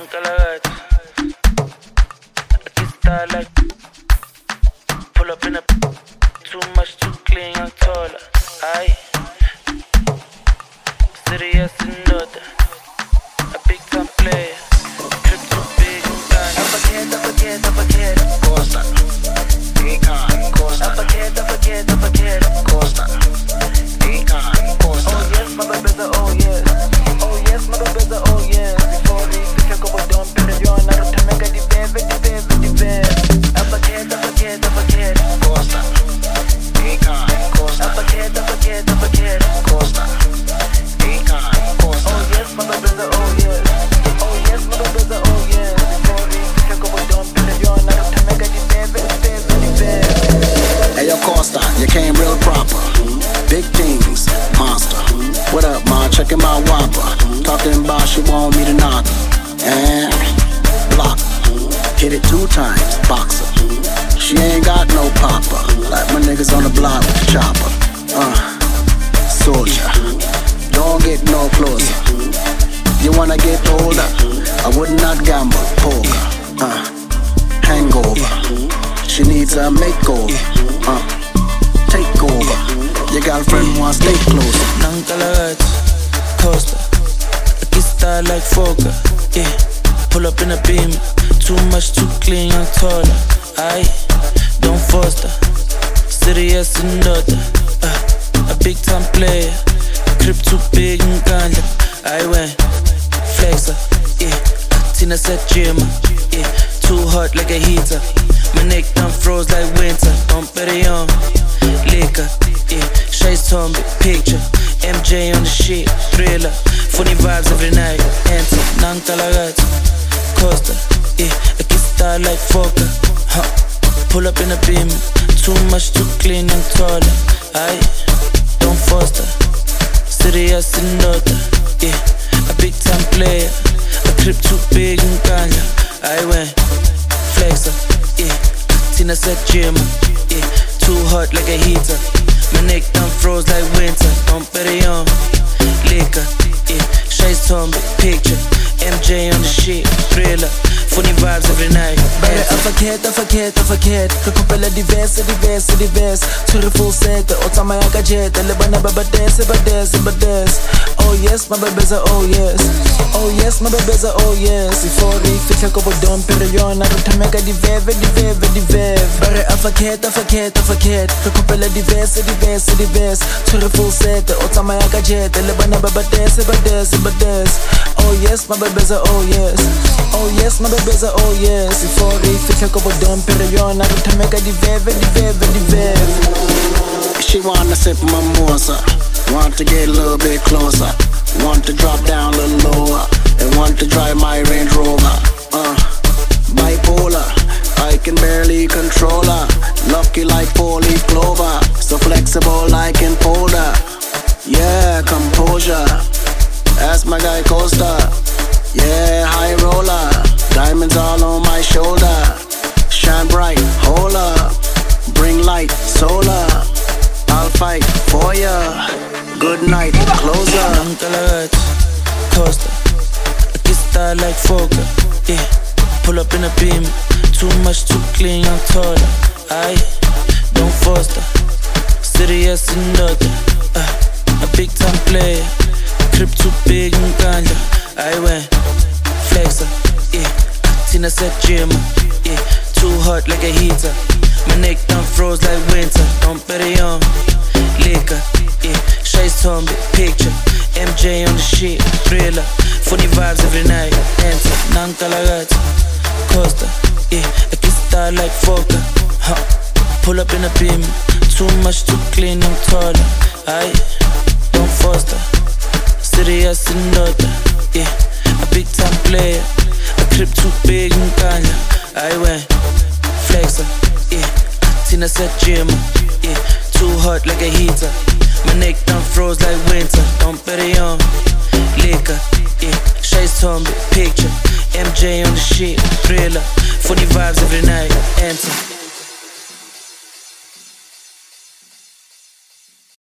Nunca la got. Aquí está like. Pull up in a too much, too clean, young taller. Aye. Serious and nota. A big time player. Trip too big and gone. Uppercut. Costa. Econ. Costa. Uppercut. Costa. Econ. Costa. Oh yes, my baby's a oh yes. Oh yes, my baby's a oh yes. Before we pick up a dump, pero yo no te me cae de bebe. Uppercut. Costa. Econ. Costa. Uppercut. Costa. Econ. Costa. Oh yes, my baby's a oh yes. Oh yes, my baby's a oh yes. Before we pick up a dump, pero yo no te me cae de bebe. Hey yo, Costa, you came real proper. Big things, monster. What up, ma? Checking my whopper. Talking about she want me to knock her. And block her. Hit it 2 times, boxer. She ain't got no popper. Like my niggas on the block with the chopper. Soldier, don't get no closer. You wanna get older? I would not gamble, poker. Hangover. She needs a makeover. Take over. Your girlfriend wants to stay closer. Nunca la got. Costa. Aquí está like Foca. Yeah. Pull up in a beam. Too much, too clean, young taller. Aye. Don't foster. Serious and nota. A big time player. Crib too big and ganja. I went flexer. Yeah. Tina said Jimmer. Yeah. Too hot like a heater. My neck done froze like winter. Don't bet it on liquor. Yeah. Shades Tomb, picture. MJ on the shit. Thriller. Funny vibes every night. Enter. Nunca la got. Costa. Yeah. Aquí está like Foca. Pull up in a beam. Too much, too clean and taller. Aye. Don't foster. Serious and nota. Yeah. A big time player. A crib too big and ganja. I went flexer. Yeah. Tina said Jimmer. Yeah. Too hot like a heater. My neck done froze like winter. Don't bet it on liquor. Yeah. Shades Tomb, picture. MJ on the shit. Thriller. Funny vibes every night. Bare afakhet Recupela diverse Tshwere full set o tsamaya ka jet le bana ba badese Oh yes, my baby's a oh yes. Oh yes, my baby's a oh yes. Before we fitla ko bodom pero yona re thameka di veve Bare afakhet Recupela diverse Tshwere full set o tsamaya ka jet le bana ba badese Oh yes, my baby's a oh yes. Oh yes, my baby's a oh yes. Before we fitla ko bodom pero yona re thameka di veve She wanna sip mimosa. Want to get a little bit closer. Want to drop down a little lower. And want to drive my Range Rover. Bipolar, I can barely control her. Lucky like 4-leaf clover. So flexible like in Polder. Yeah, composure. That's my guy Costa. Yeah, high roller. Diamonds all on my shoulder. Shine bright, hold up. Bring light, solar. I'll fight for ya. Good night, closer. Nunca la got. Costa. Aquí está like Foca. Yeah. Pull up in a beam. Too much, too clean, young taller. Aye. Don't foster. Serious and nota. A big time player. Crib too big and ganja. I went flexer. Yeah. Tina said Jimmer. Yeah. Too hot like a heater. My neck done froze like winter. Don't bet it on liquor. Yeah. Shades Tomb, picture. MJ on the shit. Thriller. Funny vibes every night. Enter. Nunca la got. Costa. Yeah. Aquí está like Foca. Pull up in a beam. Too much, too clean and taller. Aye. Don't foster. Serious and nota. Yeah. A big time player. A crib too big and ganja. I went flexer. Yeah. Tina said Jimmer. Yeah. Too hot like a heater. My neck done froze like winter. Don't bet it on liquor. Yeah. Shades Tomb, picture. MJ on the shit. Thriller.